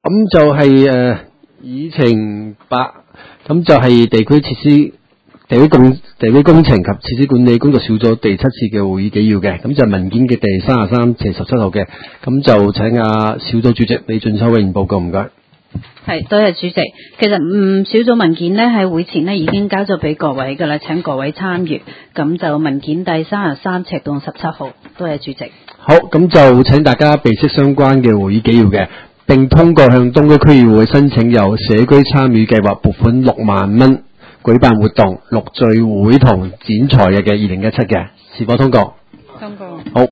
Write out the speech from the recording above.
咁就係議程8，咁就係地區工程及設施管理工作小組第7次嘅會議紀要嘅，咁就係文件嘅第33斜17號嘅，咁就請小組主席李俊秋委員報告，唔該。 係，多謝主席。其實小組文件呢喺會前呢已經交咗俾各位㗎啦，請各位參閱。咁就文件第33赤洞17號，多謝主席。 好，咁就請大家備悉相關嘅會議紀要嘅，並通過向東區區議會申請由社區參與計劃撥款6萬蚊舉辦活動、錄聚會同剪彩日嘅2017嘅，是否通過？ 通過。 好。